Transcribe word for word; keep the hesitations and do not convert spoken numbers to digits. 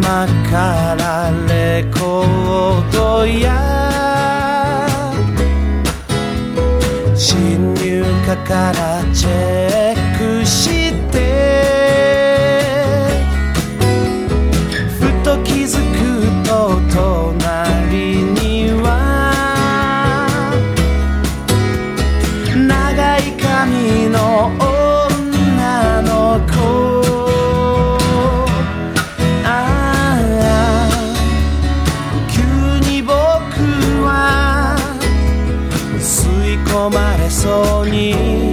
今からレコードや新入荷からチェックしてふと気づくと隣には長い髪の女の子込まれそうに